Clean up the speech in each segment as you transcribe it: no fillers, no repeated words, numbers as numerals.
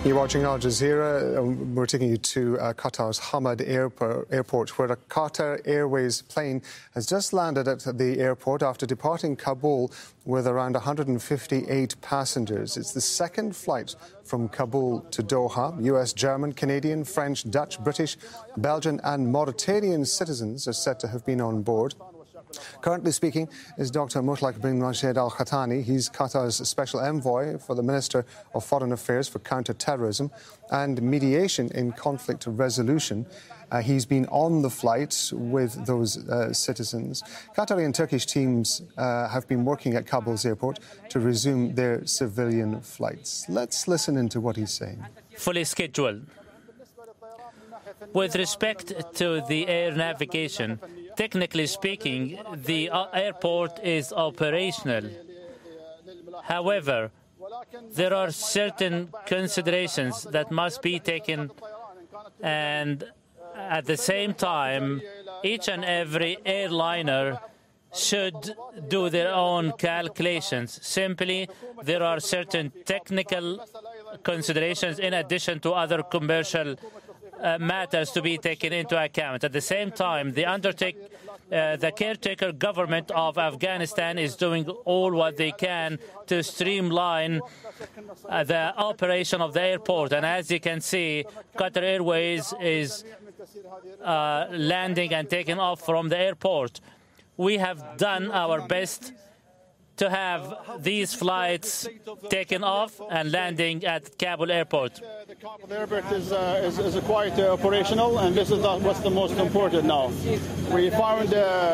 You're watching Al Jazeera. We're taking you to Qatar's Hamad Airport, where a Qatar Airways plane has just landed at the airport after departing Kabul with around 158 passengers. It's the second flight from Kabul to Doha. US, German, Canadian, French, Dutch, British, Belgian and Mauritanian citizens are said to have been on board. Currently speaking is Dr. Mutlaq bin Rashid Al Khatani. He's Qatar's special envoy for the Minister of Foreign Affairs for Counter-Terrorism and Mediation in Conflict Resolution. He's been on the flight with those citizens. Qatari and Turkish teams have been working at Kabul's airport to resume their civilian flights. Let's listen into what he's saying. Fully scheduled. With respect to the air navigation, technically speaking, the airport is operational. However, there are certain considerations that must be taken, and at the same time, each and every airliner should do their own calculations. Simply, there are certain technical considerations in addition to other commercial matters to be taken into account. At the same time, the caretaker government of Afghanistan is doing all what they can to streamline the operation of the airport. And as you can see, Qatar Airways is landing and taking off from the airport. We have done our best to have these flights taken off and landing at Kabul airport. The Kabul airport is quite operational, and this is what's the most important now. We found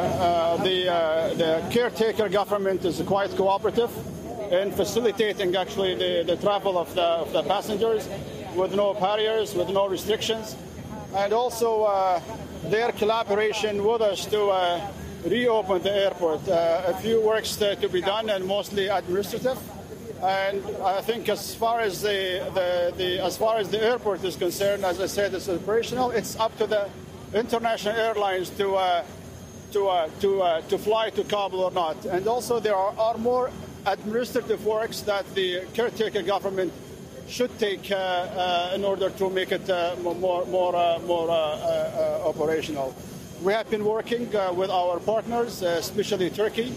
the caretaker government is quite cooperative in facilitating actually the travel of the passengers with no barriers, with no restrictions, and also their collaboration with us to reopen the airport. A few works to be done, and mostly administrative. And I think as far as the airport is concerned, as I said, it's operational. It's up to the international airlines to fly to Kabul or not. And also there are more administrative works that the caretaker government should take in order to make it more operational. We have been working with our partners, especially Turkey,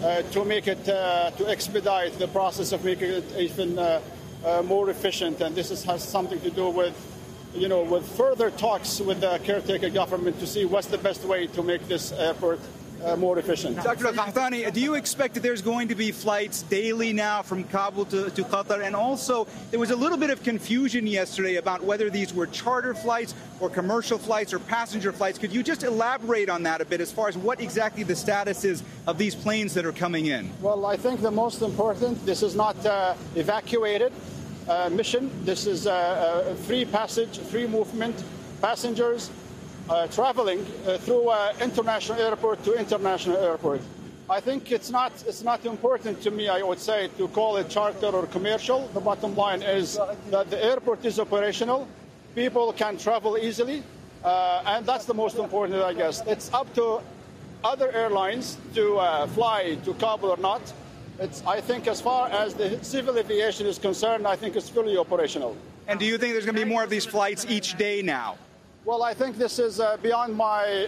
to expedite the process of making it even more efficient. And this has something to do with, with further talks with the caretaker government to see what's the best way to make this airport more efficient. Dr. Al-Qahtani, do you expect that there's going to be flights daily now from Kabul to Qatar? And also, there was a little bit of confusion yesterday about whether these were charter flights or commercial flights or passenger flights. Could you just elaborate on that a bit as far as what exactly the status is of these planes that are coming in? Well, I think the most important, this is not evacuated mission. This is free passage, free movement, passengers traveling through international airport to international airport. I think it's not important to me, I would say, to call it charter or commercial. The bottom line is that the airport is operational. People can travel easily, and that's the most important, I guess. It's up to other airlines to fly to Kabul or not. I think as far as the civil aviation is concerned, I think it's fully operational. And do you think there's going to be more of these flights each day now? Well, I think this is beyond my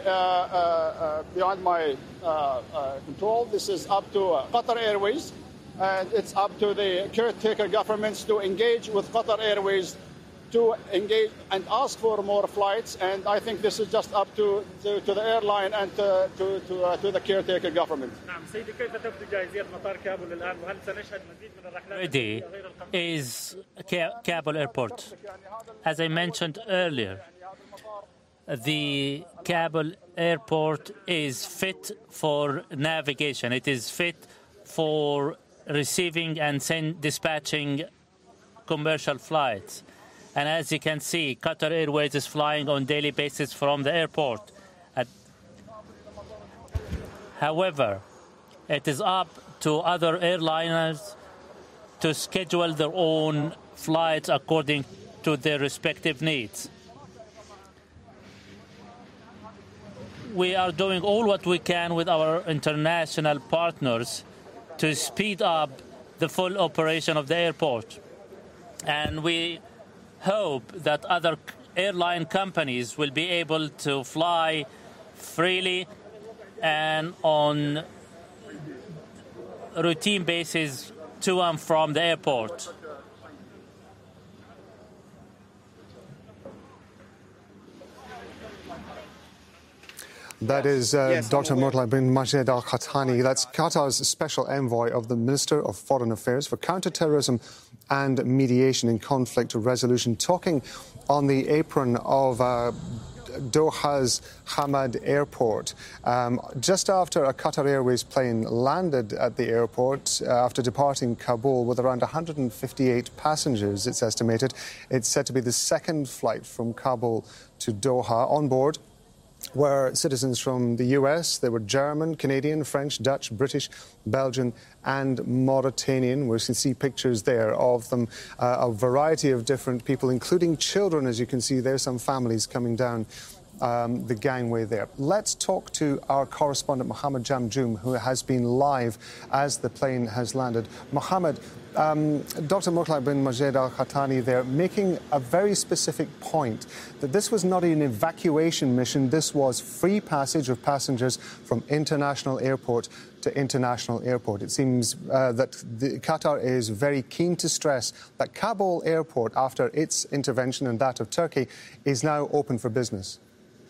control. This is up to Qatar Airways, and it's up to the caretaker governments to engage with Qatar Airways to engage and ask for more flights. And I think this is just up to the airline and to the caretaker government. Ready is Kabul Airport. As I mentioned earlier, the Kabul airport is fit for navigation. It is fit for receiving and dispatching commercial flights. And as you can see, Qatar Airways is flying on a daily basis from the airport. However, it is up to other airliners to schedule their own flights according to their respective needs. We are doing all what we can with our international partners to speed up the full operation of the airport. And we hope that other airline companies will be able to fly freely and on routine basis to and from the airport. That is Dr. Murtala bin Majed Al Khattani. That's Qatar's special envoy of the Minister of Foreign Affairs for Counterterrorism and Mediation in Conflict Resolution, talking on the apron of Doha's Hamad Airport. Just after a Qatar Airways plane landed at the airport after departing Kabul with around 158 passengers, it's estimated. It's said to be the second flight from Kabul to Doha. On board were citizens from the US. They were German, Canadian, French, Dutch, British, Belgian and Mauritanian. We can see pictures there of them, a variety of different people, including children, as you can see there, some families coming down the gangway there. Let's talk to our correspondent, Mohammed Jamjoom, who has been live as the plane has landed. Mohammed, Dr. Murtala bin Majed Al Khattani there making a very specific point that this was not an evacuation mission. This was free passage of passengers from international airport to international airport. It seems that Qatar is very keen to stress that Kabul airport, after its intervention and that of Turkey, is now open for business.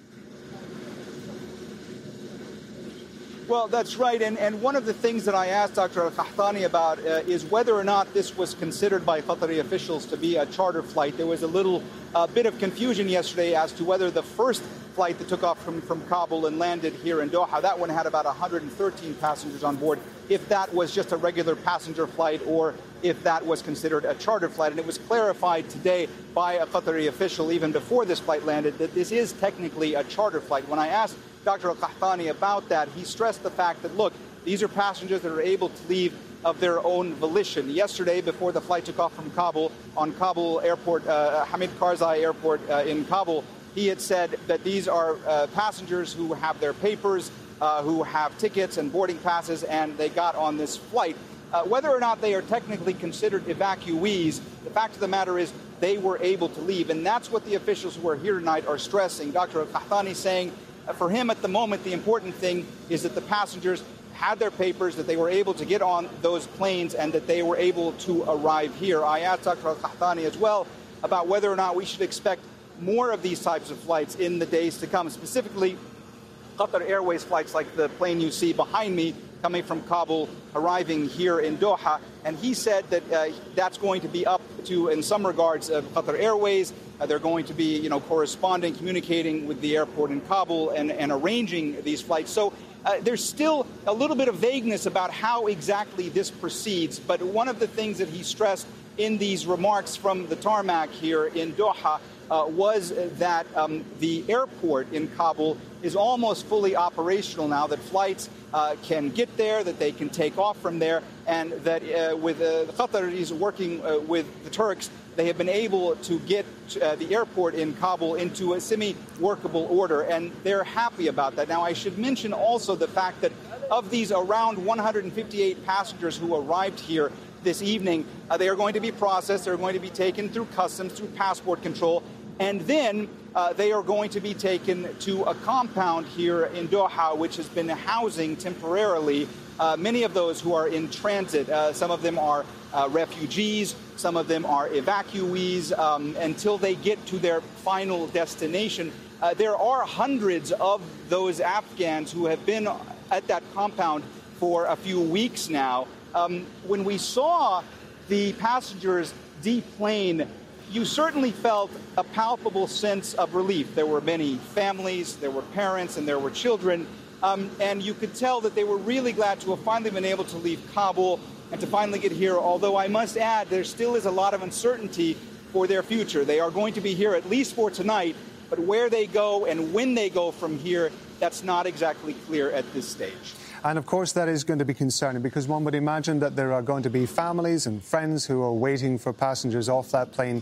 Well, that's right. And one of the things that I asked Dr. Al-Khattani about is whether or not this was considered by Qatari officials to be a charter flight. There was a little bit of confusion yesterday as to whether the first flight that took off from Kabul and landed here in Doha, that one had about 113 passengers on board, if that was just a regular passenger flight or if that was considered a charter flight. And it was clarified today by a Qatari official, even before this flight landed, that this is technically a charter flight. When I asked Dr. Al-Khattani about that, he stressed the fact that, look, these are passengers that are able to leave of their own volition. Yesterday, before the flight took off from Kabul, on Kabul airport, Hamid Karzai airport in Kabul, he had said that these are passengers who have their papers, who have tickets and boarding passes, and they got on this flight. Whether or not they are technically considered evacuees, the fact of the matter is they were able to leave. And that's what the officials who are here tonight are stressing. Dr. Al-Khattani saying, for him at the moment, the important thing is that the passengers had their papers, that they were able to get on those planes, and that they were able to arrive here. I asked Dr. Al-Khattani as well about whether or not we should expect more of these types of flights in the days to come, specifically Qatar Airways flights like the plane you see behind me coming from Kabul, arriving here in Doha. And he said that that's going to be up to, in some regards, Qatar Airways. They're going to be, corresponding, communicating with the airport in Kabul and arranging these flights. So there's still a little bit of vagueness about how exactly this proceeds. But one of the things that he stressed in these remarks from the tarmac here in Doha was that the airport in Kabul is almost fully operational now, that flights can get there, that they can take off from there, and that with the Qataris working with the Turks, they have been able to get the airport in Kabul into a semi-workable order, and they're happy about that. Now, I should mention also the fact that of these around 158 passengers who arrived here this evening, they are going to be processed, they're going to be taken through customs, through passport control, and then they are going to be taken to a compound here in Doha, which has been housing temporarily many of those who are in transit. Some of them are refugees, some of them are evacuees, until they get to their final destination. There are hundreds of those Afghans who have been at that compound for a few weeks now. When we saw the passengers deplane, you certainly felt a palpable sense of relief. There were many families, there were parents, and there were children. And you could tell that they were really glad to have finally been able to leave Kabul and to finally get here. Although I must add, there still is a lot of uncertainty for their future. They are going to be here at least for tonight, but where they go and when they go from here, that's not exactly clear at this stage. And, of course, that is going to be concerning because one would imagine that there are going to be families and friends who are waiting for passengers off that plane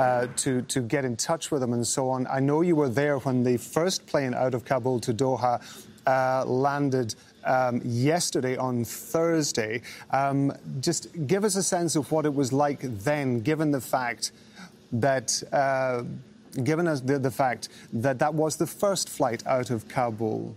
to get in touch with them and so on. I know you were there when the first plane out of Kabul to Doha landed yesterday on Thursday. Just give us a sense of what it was like then, given the fact that, given us the fact that that was the first flight out of Kabul?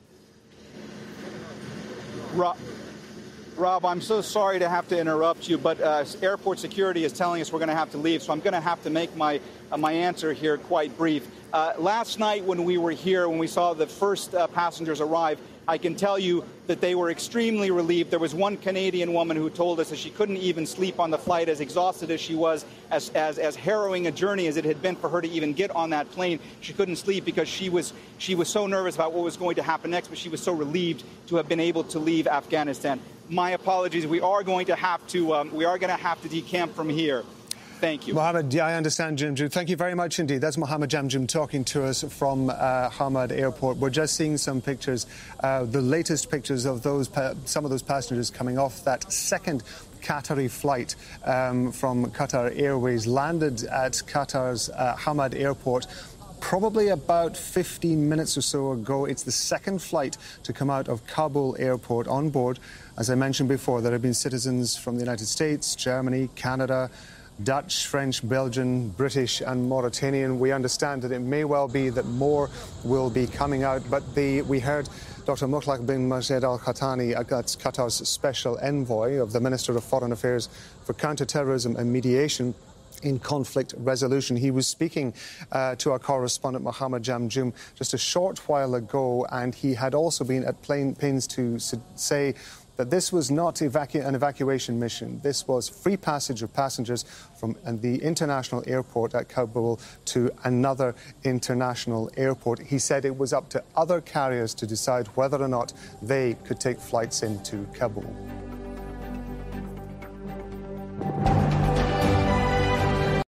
Rob, I'm so sorry to have to interrupt you, but airport security is telling us we're going to have to leave, so I'm going to have to make my answer here quite brief. Last night when we were here, when we saw the first passengers arrive, I can tell you that they were extremely relieved. There was one Canadian woman who told us that she couldn't even sleep on the flight, as exhausted as she was, as harrowing a journey as it had been for her to even get on that plane. She couldn't sleep because she was so nervous about what was going to happen next, but she was so relieved to have been able to leave Afghanistan. My apologies. We are going to have to decamp from here. Thank you. Mohammed, I understand, Jamjoom. Thank you very much indeed. That's Mohammed Jamjoom talking to us from Hamad Airport. We're just seeing some pictures, the latest pictures of some of those passengers coming off that second Qatari flight from Qatar Airways, landed at Qatar's Hamad Airport probably about 15 minutes or so ago. It's the second flight to come out of Kabul Airport. On board, as I mentioned before, there have been citizens from the United States, Germany, Canada, Dutch, French, Belgian, British and Mauritanian. We understand that it may well be that more will be coming out, but we heard Dr. Mutlaq bin Majed Al-Khatani, that's Qatar's special envoy of the Minister of Foreign Affairs for Counter-Terrorism and Mediation in Conflict Resolution. He was speaking to our correspondent Mohammed Jamjoom just a short while ago, and he had also been at pains to say that this was not an evacuation mission. This was free passage of passengers from the international airport at Kabul to another international airport. He said it was up to other carriers to decide whether or not they could take flights into Kabul.